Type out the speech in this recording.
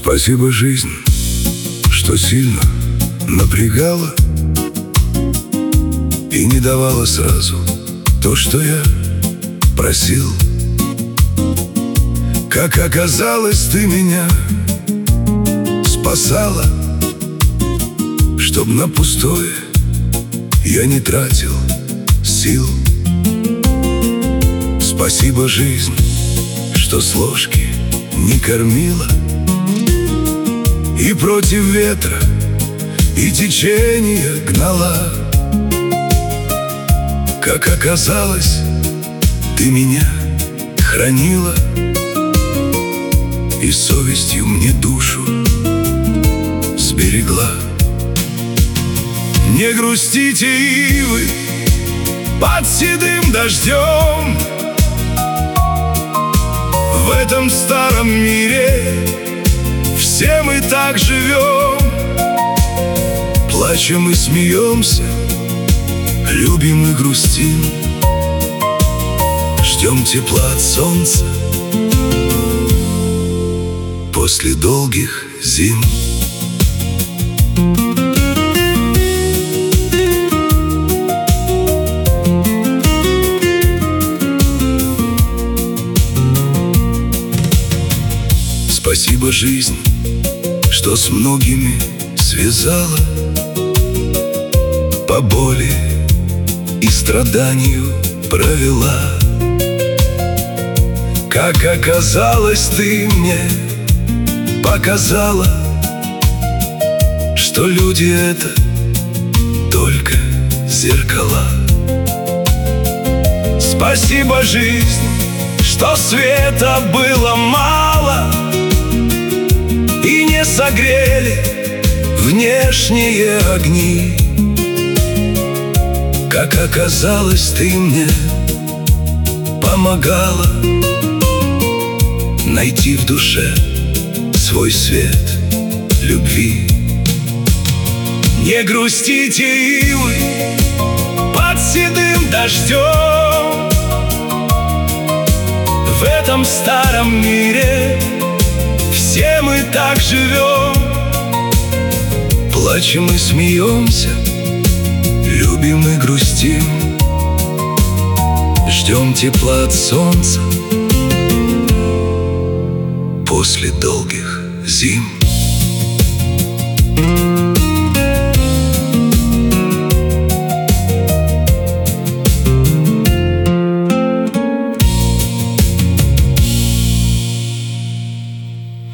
Спасибо, жизнь, что сильно напрягала и не давала сразу то, что я просил. Как оказалось, ты меня спасала, чтоб на пустое я не тратил сил. Спасибо, жизнь, что с ложки не кормила и против ветра и течения гнала. Как оказалось, ты меня хранила и совестью мне душу сберегла. Не грустите, ивы, под седым дождем. В этом старом мире все мы так живем. Плачем и смеемся, любим и грустим, ждем тепла от солнца после долгих зим. Спасибо, жизнь, что с многими связала, по боли и страданию провела. Как оказалось, ты мне показала, что люди — это только зеркала. Спасибо, жизнь, что света было мало и не согрели внешние огни. Как оказалось, ты мне помогала найти в душе свой свет любви. Не грустите, ивы, под седым дождем. В этом старом мире все мы так живем. Плачем и смеемся, любим и грустим, ждем тепла от солнца после долгих зим.